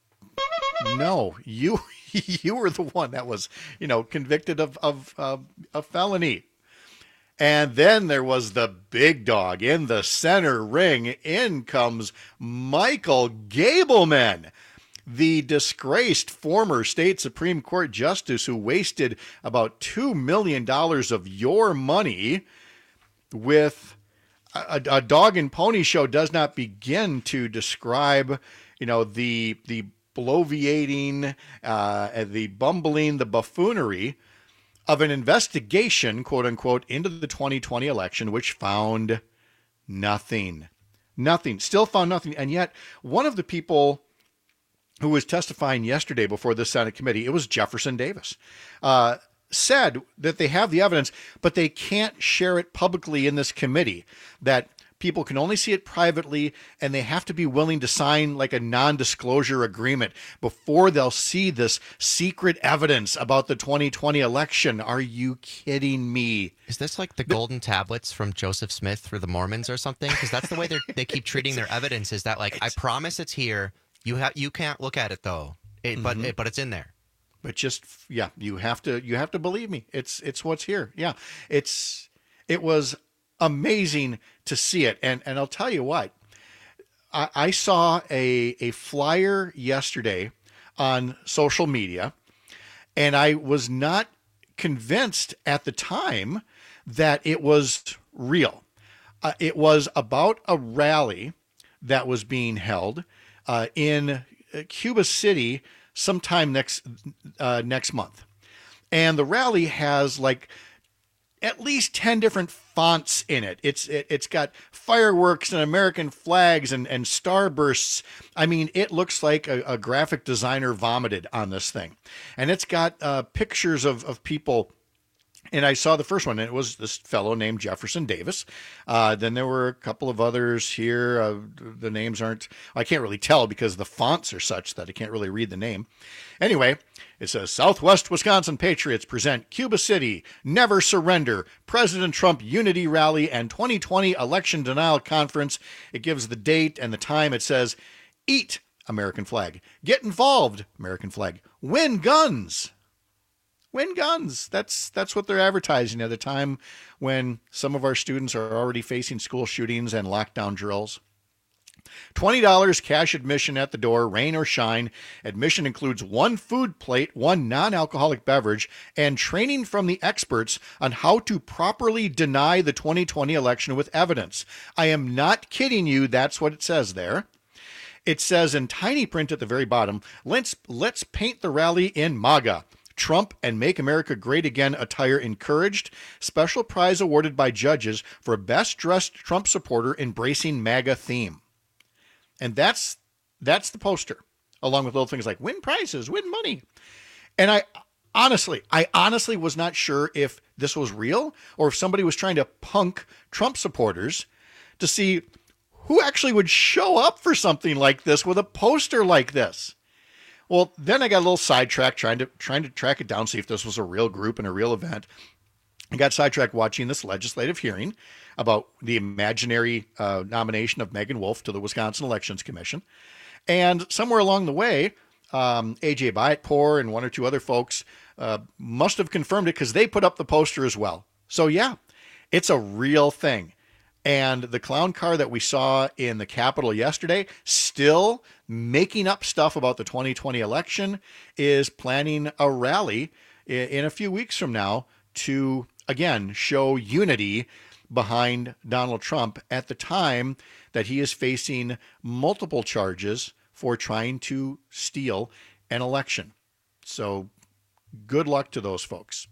no, you, you were the one that was, you know, convicted of, of, of a felony. And then there was the big dog in the center ring. In comes Michael Gableman, the disgraced former state Supreme Court justice who wasted about two million dollars of your money with a, a dog and pony show. Does not begin to describe, you know, the the bloviating, uh, the bumbling, the buffoonery of an investigation, quote unquote, into the twenty twenty election, which found nothing, nothing, still found nothing. And yet one of the people who was testifying yesterday before the Senate committee, it was Jefferson Davis, uh, said that they have the evidence, but they can't share it publicly in this committee, that people can only see it privately, and they have to be willing to sign like a non-disclosure agreement before they'll see this secret evidence about the twenty twenty election. Are you kidding me? Is this like the golden tablets from Joseph Smith for the Mormons or something? Because that's the way they they keep treating their evidence, is that like, I promise it's here. You have you can't look at it though, it, mm-hmm. but it, but it's in there. But just yeah, you have to you have to believe me. It's it's what's here. Yeah, it's it was amazing to see it. And and I'll tell you what, I, I saw a, a flyer yesterday on social media, and I was not convinced at the time that it was real. Uh, it was about a rally that was being held uh, in Cuba City sometime next uh, next month. And the rally has like at least ten different fonts in it. It's it, it's got fireworks and American flags and, and starbursts. I mean, it looks like a, a graphic designer vomited on this thing. And it's got uh, pictures of, of people. And I saw the first one, and it was this fellow named Jefferson Davis. Uh, then there were a couple of others here. Uh, the names aren't, I can't really tell because the fonts are such that I can't really read the name. Anyway, it says, Southwest Wisconsin Patriots present Cuba City, Never Surrender, President Trump Unity Rally, and twenty twenty Election Denial Conference. It gives the date and the time. It says, eat, American flag. Get involved, American flag. Win guns. Win guns. That's that's what they're advertising at a time when some of our students are already facing school shootings and lockdown drills. twenty dollars cash admission at the door, rain or shine. Admission includes one food plate, one non-alcoholic beverage, and training from the experts on how to properly deny the twenty twenty election with evidence. I am not kidding you. That's what it says there. It says in tiny print at the very bottom, let's, let's paint the rally in MAGA. Trump and Make America Great Again attire encouraged. Special prize awarded by judges for best dressed Trump supporter embracing MAGA theme. And that's that's the poster, along with little things like win prizes, win money. And I honestly, I honestly was not sure if this was real or if somebody was trying to punk Trump supporters to see who actually would show up for something like this with a poster like this. Well, then I got a little sidetracked trying to trying to track it down, see if this was a real group and a real event. I got sidetracked watching this legislative hearing about the imaginary uh, nomination of Megan Wolf to the Wisconsin Elections Commission. And somewhere along the way, um, A J Byatt-Poore and one or two other folks uh, must have confirmed it because they put up the poster as well. So yeah, it's a real thing. And the clown car that we saw in the Capitol yesterday, still making up stuff about the twenty twenty election, is planning a rally in a few weeks from now to, again, show unity behind Donald Trump at the time that he is facing multiple charges for trying to steal an election. So good luck to those folks.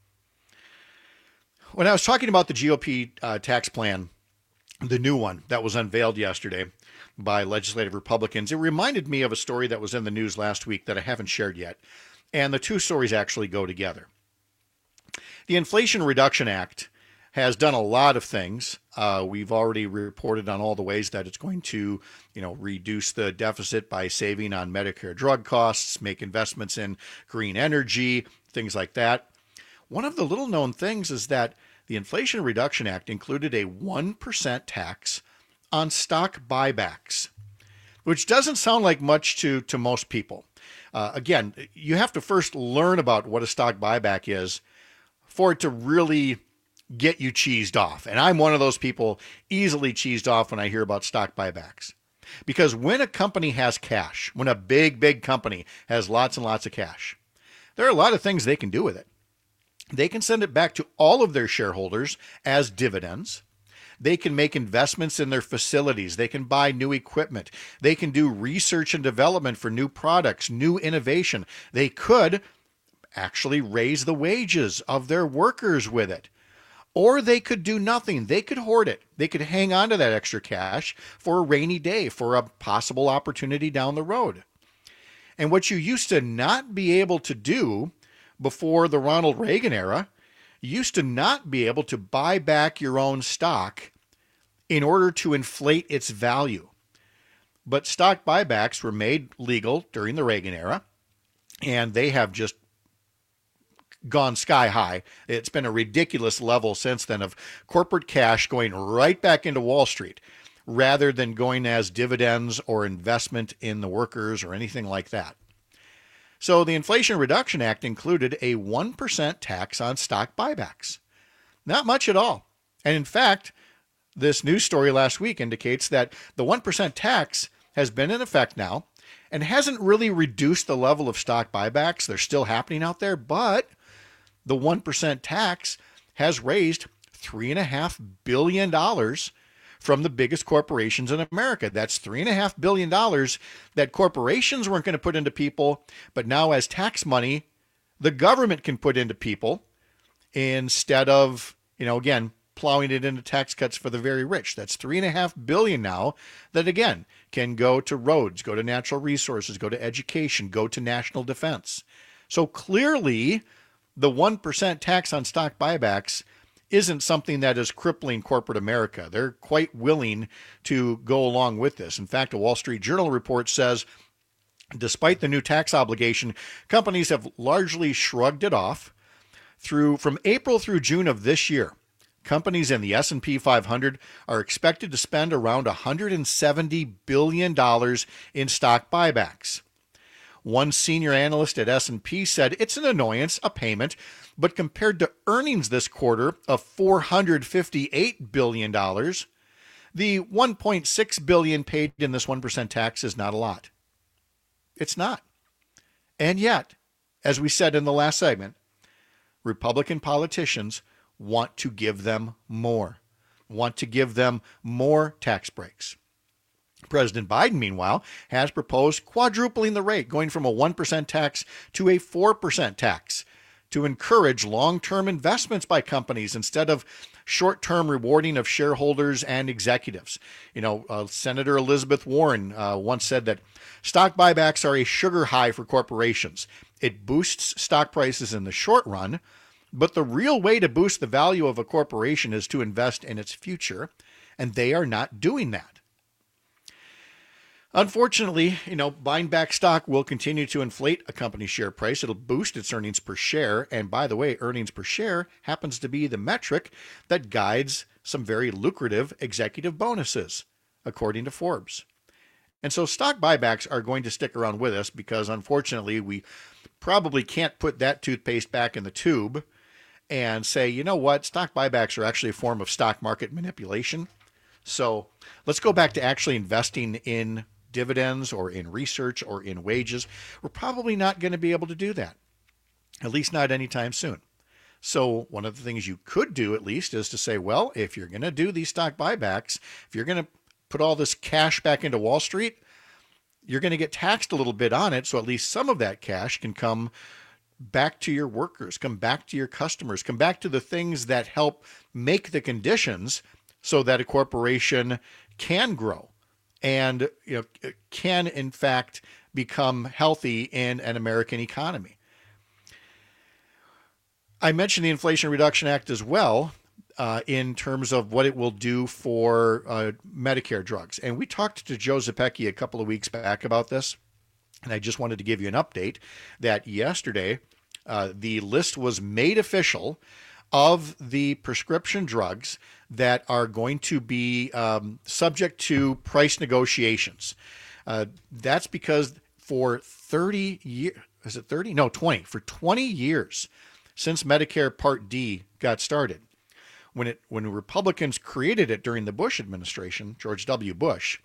When I was talking about the G O P uh, tax plan, the new one that was unveiled yesterday by legislative Republicans, it reminded me of a story that was in the news last week that I haven't shared yet. And the two stories actually go together. The Inflation Reduction Act has done a lot of things. Uh, we've already reported on all the ways that it's going to, you know, reduce the deficit by saving on Medicare drug costs, make investments in green energy, things like that. One of the little known things is that the Inflation Reduction Act included a one percent tax on stock buybacks, which doesn't sound like much to, to most people. Uh, again, you have to first learn about what a stock buyback is for it to really get you cheesed off. And I'm one of those people easily cheesed off when I hear about stock buybacks. Because when a company has cash, when a big, big company has lots and lots of cash, there are a lot of things they can do with it. They can send it back to all of their shareholders as dividends. They can make investments in their facilities. They can buy new equipment. They can do research and development for new products, new innovation. They could actually raise the wages of their workers with it. Or they could do nothing. They could hoard it. They could hang on to that extra cash for a rainy day, for a possible opportunity down the road. And what you used to not be able to do before the Ronald Reagan era, you used to not be able to buy back your own stock in order to inflate its value. But stock buybacks were made legal during the Reagan era, and they have just gone sky high. It's been a ridiculous level since then of corporate cash going right back into Wall Street rather than going as dividends or investment in the workers or anything like that. So the Inflation Reduction Act included a one percent tax on stock buybacks. Not much at all. And in fact, this news story last week indicates that the one percent tax has been in effect now and hasn't really reduced the level of stock buybacks. They're still happening out there, but the one percent tax has raised three point five billion dollars from the biggest corporations in America. That's three point five billion dollars that corporations weren't going to put into people, but now as tax money, the government can put into people instead of, you know, again, plowing it into tax cuts for the very rich. That's three point five billion dollars now that, again, can go to roads, go to natural resources, go to education, go to national defense. So clearly, the one percent tax on stock buybacks isn't something that is crippling corporate America. They're quite willing to go along with this. In fact, a Wall Street Journal report says, despite the new tax obligation, companies have largely shrugged it off. Through from April through June of this year, companies in the S and P five hundred are expected to spend around one hundred seventy billion dollars in stock buybacks. One senior analyst at S and P said it's an annoyance, a payment, but compared to earnings this quarter of four hundred fifty-eight billion dollars, the one point six billion dollars paid in this one percent tax is not a lot. It's not. And yet, as we said in the last segment, Republican politicians want to give them more, want to give them more tax breaks. President Biden, meanwhile, has proposed quadrupling the rate, going from a one percent tax to a four percent tax to encourage long-term investments by companies instead of short-term rewarding of shareholders and executives. You know, uh, Senator Elizabeth Warren uh, once said that stock buybacks are a sugar high for corporations. It boosts stock prices in the short run, but the real way to boost the value of a corporation is to invest in its future, and they are not doing that. Unfortunately, you know, buying back stock will continue to inflate a company's share price. It'll boost its earnings per share. And by the way, earnings per share happens to be the metric that guides some very lucrative executive bonuses, according to Forbes. And so stock buybacks are going to stick around with us because, unfortunately, we probably can't put that toothpaste back in the tube and say, you know what, stock buybacks are actually a form of stock market manipulation. So let's go back to actually investing in dividends or in research or in wages. We're probably not going to be able to do that, at least not anytime soon. So one of the things you could do at least is to say, well, if you're going to do these stock buybacks, if you're going to put all this cash back into Wall Street, you're going to get taxed a little bit on it. So at least some of that cash can come back to your workers, come back to your customers, come back to the things that help make the conditions so that a corporation can grow and, you know, can in fact become healthy in an American economy. I mentioned the Inflation Reduction Act as well uh, in terms of what it will do for uh, Medicare drugs. And we talked to Joe Zepecki a couple of weeks back about this. And I just wanted to give you an update that yesterday uh, the list was made official of the prescription drugs that are going to be um, subject to price negotiations. Uh, that's because for thirty years, is it thirty? No, twenty. For twenty years since Medicare Part D got started, when it when Republicans created it during the Bush administration, George W. Bush,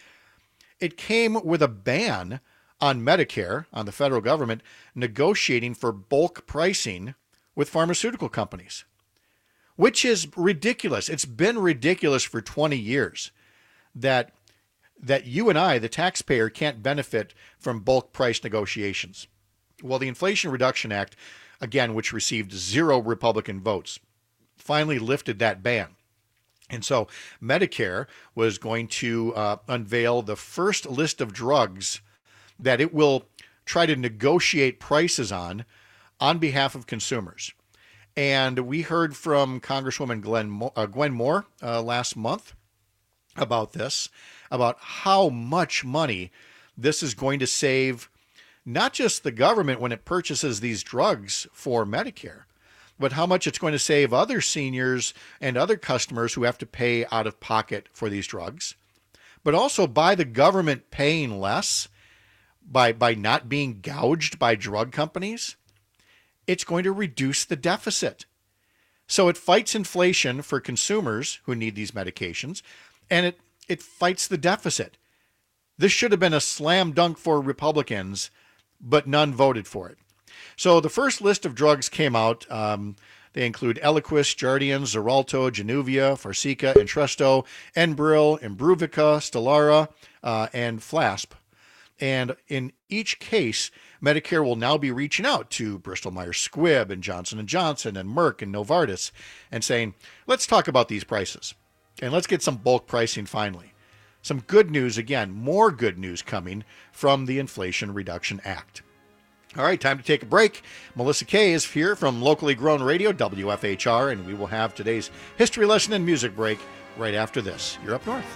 it came with a ban on Medicare, on the federal government, negotiating for bulk pricing with pharmaceutical companies, which is ridiculous. It's been ridiculous for twenty years that that you and I, the taxpayer, can't benefit from bulk price negotiations. Well, the Inflation Reduction Act, again, which received zero Republican votes, finally lifted that ban. And so Medicare was going to uh, unveil the first list of drugs that it will try to negotiate prices on on behalf of consumers. And we heard from Congresswoman Glenn Mo- uh, Gwen Moore uh, last month about this, about how much money this is going to save not just the government when it purchases these drugs for Medicare, but how much it's going to save other seniors and other customers who have to pay out of pocket for these drugs, but also by the government paying less, by, by not being gouged by drug companies. It's going to reduce the deficit. So it fights inflation for consumers who need these medications, and it, it fights the deficit. This should have been a slam dunk for Republicans, but none voted for it. So the first list of drugs came out. Um, they include Eliquis, Jardiance, Xarelto, Januvia, Farxiga, Entresto, Enbrel, Imbruvica, Stelara, uh, and Flasp. And in each case, Medicare will now be reaching out to Bristol Myers Squibb and Johnson and Johnson and Merck and Novartis and saying, let's talk about these prices and let's get some bulk pricing finally. Some good news, again, more good news coming from the Inflation Reduction Act. All right, time to take a break. Melissa Kay is here from Locally Grown Radio, W F H R, and we will have today's history lesson and music break right after this. You're Up North.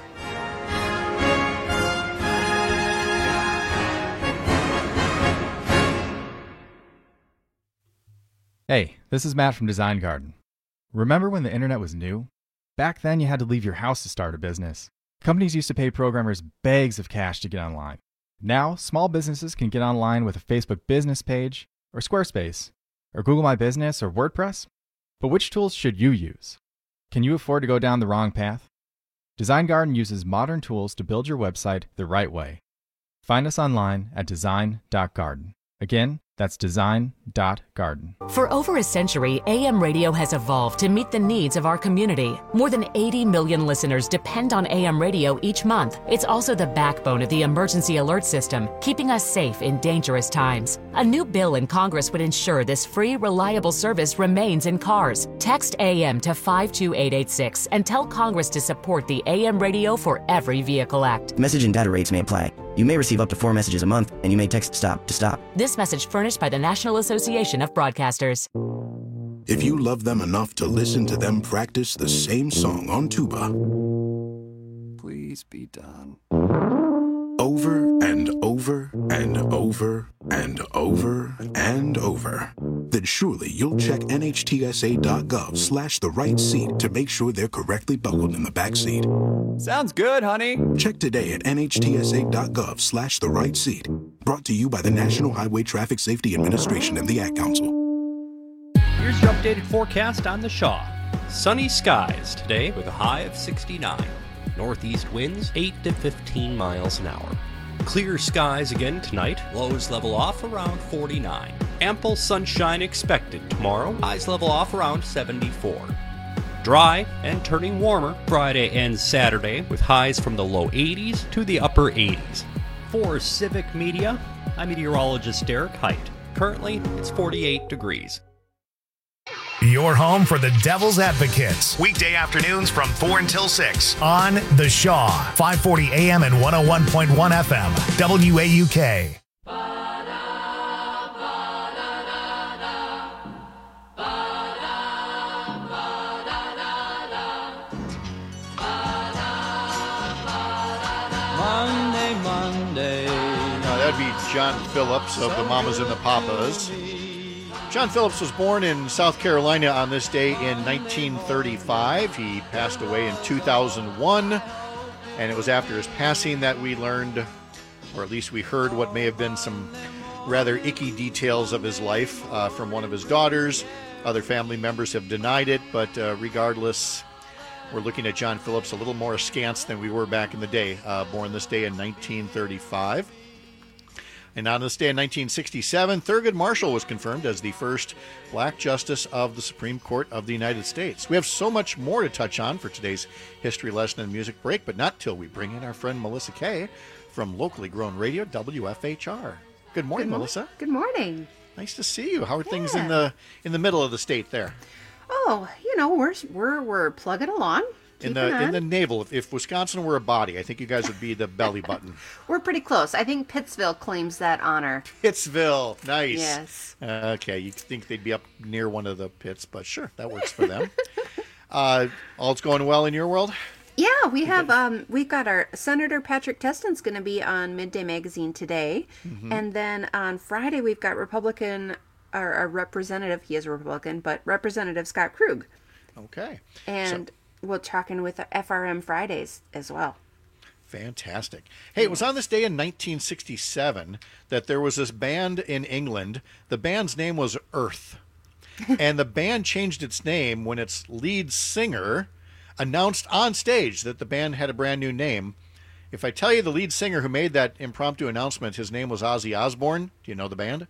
Hey, this is Matt from Design Garden. Remember when the internet was new? Back then you had to leave your house to start a business. Companies used to pay programmers bags of cash to get online. Now, small businesses can get online with a Facebook business page, or Squarespace, or Google My Business, or WordPress. But which tools should you use? Can you afford to go down the wrong path? Design Garden uses modern tools to build your website the right way. Find us online at design dot garden. Again, that's design dot garden. For over a century, A M radio has evolved to meet the needs of our community. More than eighty million listeners depend on A M radio each month. It's also the backbone of the emergency alert system, keeping us safe in dangerous times. A new bill in Congress would ensure this free, reliable service remains in cars. Text A M to five two eight eight six and tell Congress to support the A M Radio for Every Vehicle Act. Message and data rates may apply. You may receive up to four messages a month, and you may text STOP to stop. This message furnished by the National Association of Broadcasters. If you love them enough to listen to them practice the same song on tuba, please be done. over and over and over and over and over, then surely you'll check nhtsa.gov slash the right seat to make sure they're correctly buckled in the back seat. Sounds good, honey. Check today at nhtsa.gov slash the right seat. Brought to you by the National Highway Traffic Safety Administration and the Ad Council. Here's your updated forecast on the Shaw. Sunny skies today with a high of sixty-nine. Northeast winds eight to fifteen miles an hour. Clear skies again tonight. Lows level off around forty-nine. Ample sunshine expected tomorrow. Highs level off around seventy-four. Dry and turning warmer Friday and Saturday with highs from the low eighties to the upper eighties. For Civic Media, I'm meteorologist Derek Height. Currently, it's forty-eight degrees. Your home for the Devil's Advocates. Weekday afternoons from four until six on The Shaw. five forty A M and one oh one point one F M. W A U K. Monday, Monday. Now, that'd be John Phillips of the Mamas and the Papas. John Phillips was born in South Carolina on this day in nineteen thirty-five. He passed away in two thousand one, and it was after his passing that we learned, or at least we heard, what may have been some rather icky details of his life uh, from one of his daughters. Other family members have denied it, but uh, regardless, we're looking at John Phillips a little more askance than we were back in the day, uh, born this day in nineteen thirty-five. And on this day in nineteen sixty-seven, Thurgood Marshall was confirmed as the first black justice of the Supreme Court of the United States. We have so much more to touch on for today's history lesson and music break, but not till we bring in our friend Melissa Kay from locally grown radio W F H R. Good morning, Good mo- Melissa. Good morning. Nice to see you. How are things Yeah. in the in the middle of the state there? Oh, you know, we're we're we're plugging along. In keeping the in on. the navel, if, if Wisconsin were a body, I think you guys would be the belly button. We're pretty close. I think Pittsville claims that honor. Pittsville, nice. Yes. Uh, okay, you think they'd be up near one of the pits, but sure, that works for them. uh, all's going well in your world? Yeah, we have um we've got our Senator Patrick Teston's going to be on Midday Magazine today, Mhm. and then on Friday we've got Republican or a representative. He is a Republican, but Representative Scott Krug, Okay. and we're talking with F R M Fridays as well. Fantastic. Hey, it was on this day in nineteen sixty-seven that there was this band in England. The band's name was Earth. And the band changed its name when its lead singer announced on stage that the band had a brand new name. If I tell you the lead singer who made that impromptu announcement, his name was Ozzy Osbourne, do you know the band?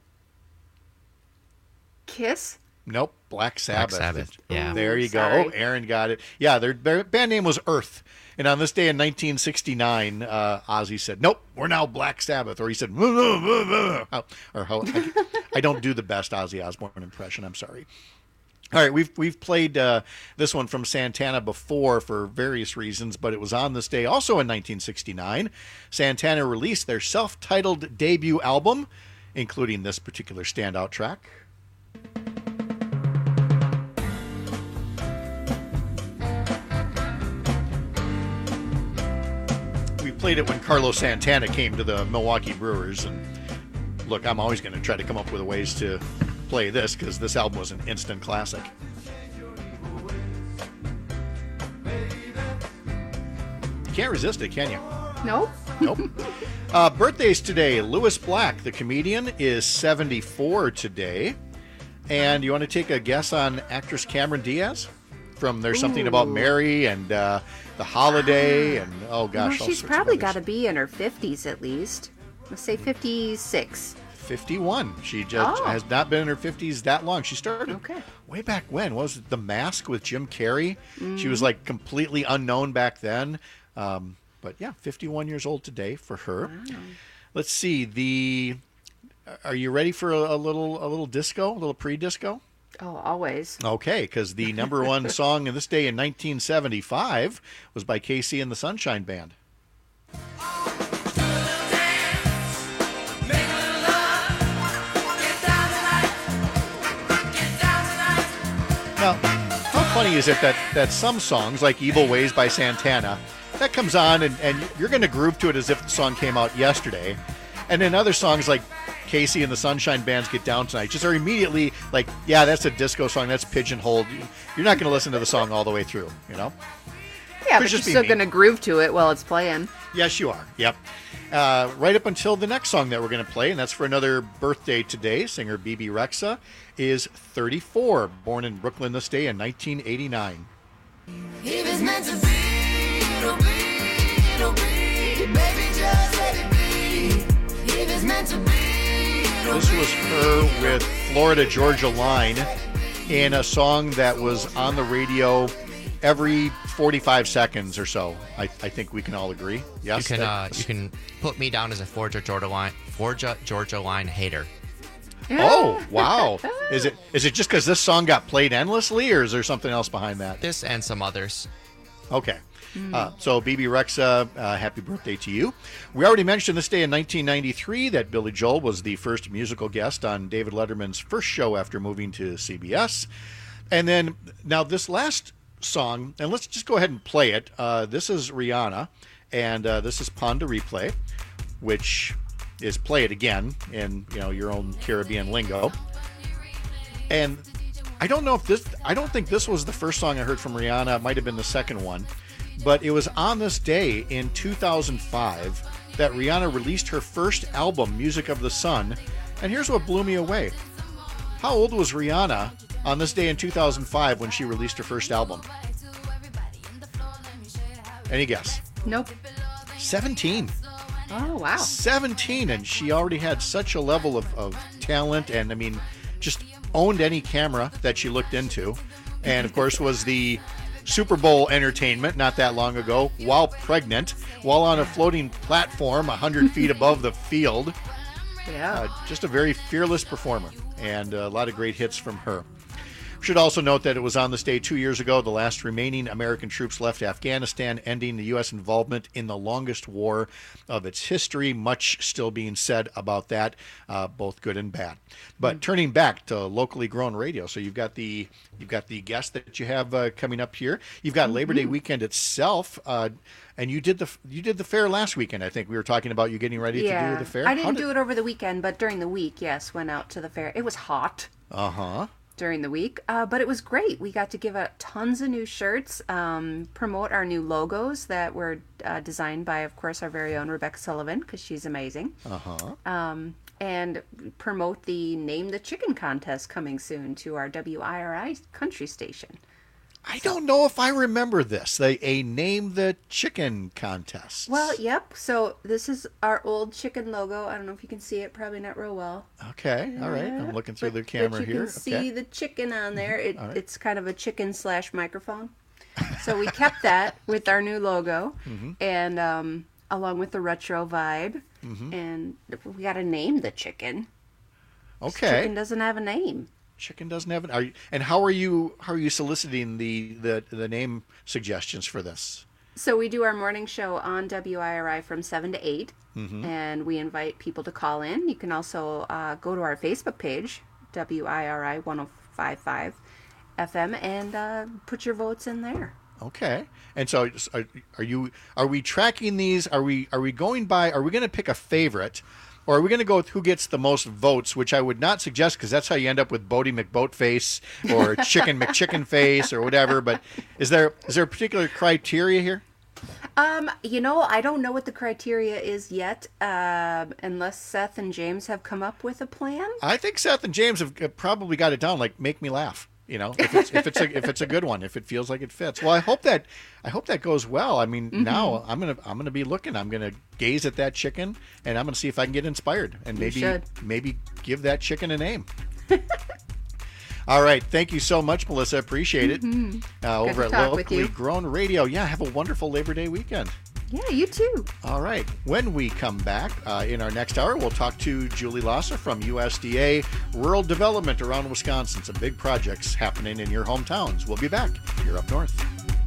Kiss? Nope, Black Sabbath. Sabbath, yeah. There you go. Sorry. Oh, Aaron got it. Yeah, their, their band name was Earth. And on this day in nineteen sixty-nine, uh, Ozzy said, nope, we're now Black Sabbath. Or he said, or how, I, I don't do the best Ozzy Osbourne impression. I'm sorry. All right, we've we've played uh, this one from Santana before for various reasons, but it was on this day also in nineteen sixty-nine. Santana released their self-titled debut album, including this particular standout track. We played it when Carlos Santana came to the Milwaukee Brewers, and look, I'm always going to try to come up with ways to play this because this album was an instant classic. You can't resist it, can you? Nope. Nope. uh, birthdays today. Louis Black, the comedian, is seventy-four today. And you want to take a guess on actress Cameron Diaz? From There's Something About Ooh. Mary and uh, The Holiday and, oh gosh, well, all she's sorts of probably others. got to be in her fifties at least. Let's say fifty-six. fifty-one. She just Oh. has not been in her fifties that long. She started Okay. way back when. What was it? The Mask with Jim Carrey? She was Mhm. like completely unknown back then. Um, but yeah, fifty-one years old today for her. Wow. Let's see. The Are you ready for a, a little a little disco, a little pre-disco? Oh, always. Okay, because the number one song in this day in nineteen seventy-five was by K C and the Sunshine Band. Now, how funny is it that, that some songs, like Evil Ways by Santana, that comes on, and, and you're going to groove to it as if the song came out yesterday. And then other songs like Casey and the Sunshine Band's Get Down Tonight just are immediately like, yeah, that's a disco song, that's pigeonholed. You're not going to listen to the song all the way through, you know? Yeah, Could but you're just be still me. going to groove to it while it's playing. Yes, you are. Yep. Uh, right up until the next song that we're going to play, and that's for another birthday today. Singer Bebe Rexha is thirty-four, born in Brooklyn this day in nineteen eighty-nine. If it's meant to be, it'll be, it'll be. Baby, just let it be. If it's meant to be, it'll This was her with Florida Georgia Line in a song that was on the radio every forty-five seconds or so. I, I think we can all agree. Yes, You can that- uh, you can put me down as a Forza Georgia Line Forza Georgia Line hater. Oh, wow. Is it is it just because this song got played endlessly, or is there something else behind that? This and some others. Okay. Mm. Uh, so, Bebe Rexha, uh, happy birthday to you. We already mentioned this day in nineteen ninety-three that Billy Joel was the first musical guest on David Letterman's first show after moving to C B S. And then, now this last song, and let's just go ahead and play it. Uh, this is Rihanna, and uh, this is Pon de Replay, which is play it again in, you know, your own Caribbean lingo. And I don't know if this, I don't think this was the first song I heard from Rihanna. It might have been the second one. But it was on this day in two thousand five that Rihanna released her first album, Music of the Sun. And here's what blew me away. How old was Rihanna on this day in two thousand five when she released her first album? Any guess? Nope. seventeen. Oh, wow. seventeen, and she already had such a level of, of talent, and I mean, just owned any camera that she looked into. And of course was the Super Bowl entertainment not that long ago, while pregnant, while on a floating platform one hundred feet above the field. Yeah. Uh, just a very fearless performer, and a lot of great hits from her. Should also note that it was on this day two years ago the last remaining American troops left Afghanistan, ending the U S involvement in the longest war of its history. Much still being said about that, uh, both good and bad. But turning back to locally grown radio, so you've got the you've got the guest that you have uh, coming up here. You've got Labor Day weekend itself, uh, and you did the you did the fair last weekend. I think we were talking about you getting ready yeah. to do the fair. I didn't How did- do it over the weekend, but during the week, yes, went out to the fair. It was hot. Uh huh. During the week, uh, but it was great. We got to give out tons of new shirts, um, promote our new logos that were uh, designed by, of course, our very own Rebecca Sullivan, because she's amazing. Uh-huh. Um, and promote the Name the Chicken contest coming soon to our W I R I country station. I don't know if I remember this. They a Name the Chicken contest. Well, yep. So this is our old chicken logo. I don't know if you can see it. Probably not real well. Okay, all right. I'm looking through the camera but you here. can see Okay. the chicken on there. It, All right. It's kind of a chicken slash microphone. So we kept that with our new logo, Mhm. and um, along with the retro vibe, Mhm. and we got to name the chicken. This Okay. chicken doesn't have a name. Chicken doesn't have an. Are you, and how are you? How are you soliciting the, the the name suggestions for this? So we do our morning show on W I R I from seven to eight, Mhm. and we invite people to call in. You can also uh, go to our Facebook page, W I R I one oh five five F M, and uh, put your votes in there. Okay. And so, are, are you? Are we tracking these? Are we? Are we going by? Are we going to pick a favorite? Or are we going to go with who gets the most votes, which I would not suggest, because that's how you end up with Bodie McBoatface or Chicken McChickenface or whatever. But is there is there a particular criteria here? Um, you know, I don't know what the criteria is yet, uh, unless Seth and James have come up with a plan. I think Seth and James have uh, probably got it down. Like, make me laugh. You know, if it's if it's a, if it's a good one, if it feels like it fits. Well, I hope that I hope that goes well. I mean, Mhm. now I'm gonna I'm gonna be looking. I'm gonna gaze at that chicken, and I'm gonna see if I can get inspired, and You maybe should. maybe give that chicken a name. All right, thank you so much, Melissa. Appreciate it. Mhm. Uh, Good over to at talk with Locally you. Grown Radio. Yeah, have a wonderful Labor Day weekend. Yeah, you too. All right. When we come back uh, in our next hour, we'll talk to Julie Lasser from U S D A Rural Development around Wisconsin. Some big projects happening in your hometowns. We'll be back here up north.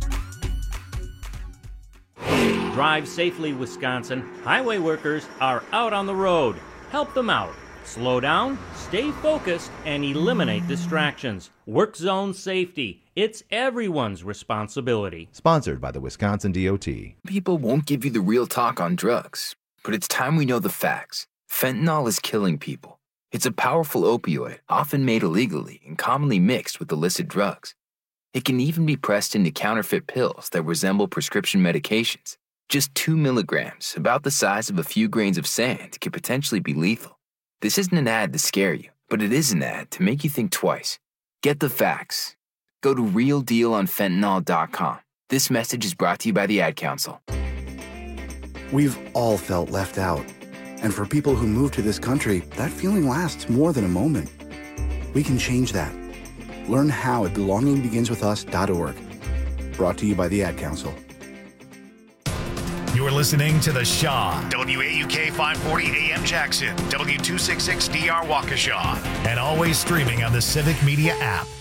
Drive safely, Wisconsin. Highway workers are out on the road. Help them out. Slow down, stay focused, and eliminate distractions. Work zone safety. It's everyone's responsibility. Sponsored by the Wisconsin D O T. People won't give you the real talk on drugs, but it's time we know the facts. Fentanyl is killing people. It's a powerful opioid, often made illegally and commonly mixed with illicit drugs. It can even be pressed into counterfeit pills that resemble prescription medications. Just two milligrams, about the size of a few grains of sand, could potentially be lethal. This isn't an ad to scare you, but it is an ad to make you think twice. Get the facts. Go to real deal on fentanyl dot com. This message is brought to you by the Ad Council. We've all felt left out. And for people who move to this country, that feeling lasts more than a moment. We can change that. Learn how at belonging begins with us dot org. Brought to you by the Ad Council. You're listening to The Shaw, W A U K five forty A M Jackson, W two sixty-six D R Waukesha, and always streaming on the Civic Media app.